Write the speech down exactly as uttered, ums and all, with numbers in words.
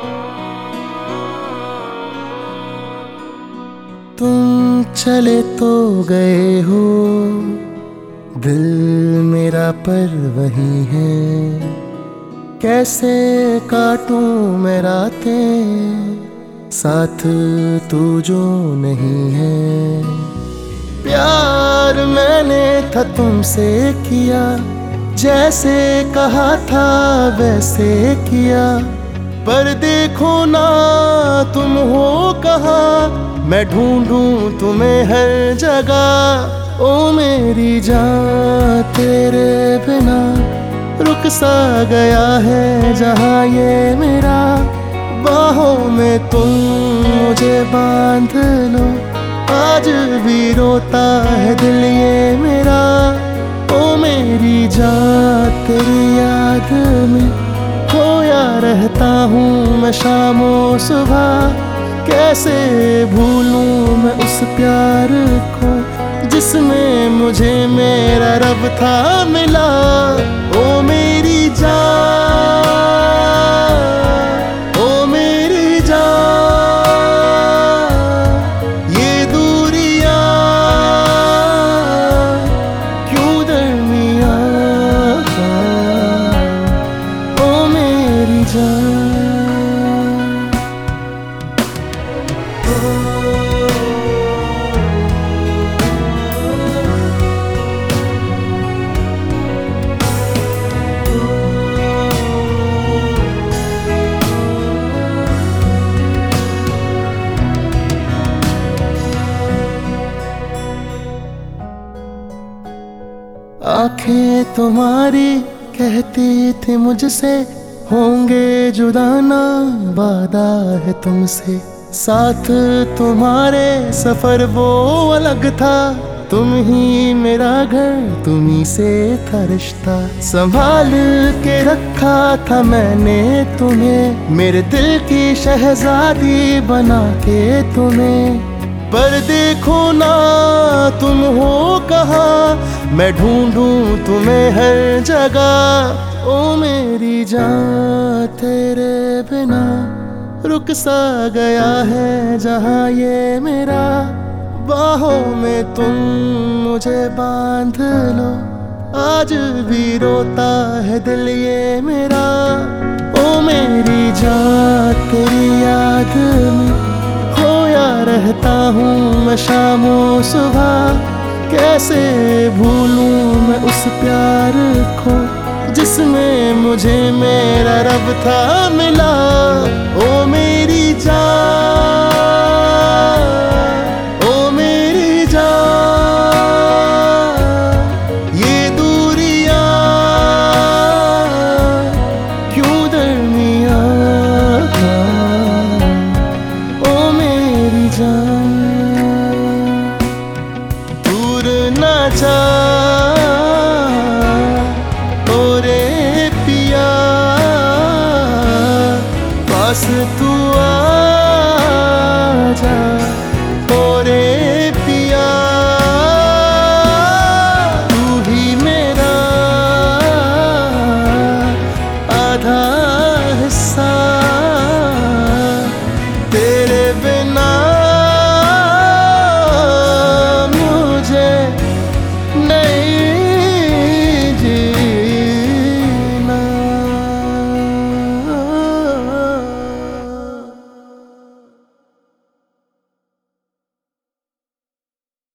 तुम चले तो गए हो, दिल मेरा पर वही है। कैसे काटूं मैं रातें, साथ तू जो नहीं है। प्यार मैंने था तुमसे किया, जैसे कहा था वैसे किया। पर देखो ना तुम हो कहाँ, मैं ढूंढूं तुम्हें हर जगह। ओ मेरी जान तेरे बिना रुक सा गया है जहां ये मेरा। बाहों में तुम मुझे बांध लो, आज भी रोता है दिल ये मेरा। ओ मेरी जान तेरी याद में खोया रहता हूँ मैं शामों सुबह। कैसे भूलूं मैं उस प्यार को जिसमें मुझे मेरा रब था मिला। ओ मेरी जान, ओ मेरी जान, ये दूरियां क्यों दरमियां। ओ मेरी जान। आंखें तुम्हारी कहती थी मुझसे, होंगे जुदा ना वादा है तुमसे। साथ तुम्हारे सफर वो अलग था, तुम ही मेरा घर तुम ही से था रिश्ता। संभाल के रखा था मैंने तुम्हें, मेरे दिल की शहजादी बना के तुम्हें। पर देखो ना तुम हो कहाँ, मैं ढूंढूं तुम्हें हर जगह। ओ मेरी जान तेरे बिना रुक सा गया है जहां ये मेरा। बाहों में तुम मुझे बांध लो, आज भी रोता है दिल ये मेरा। ओ मेरी जान तेरी याद में खोया रहता हूँ मैं शामों सुबह। कैसे भूलूं मैं उस प्यार को जिसमें मुझे मेरा रब था मिला। ओ मेरी जान, ओ मेरी जान, ये दूरियां क्यों दरमियां। ओ मेरी जान दूर ना जा ओरे पिया, पास तू आ जा ओरे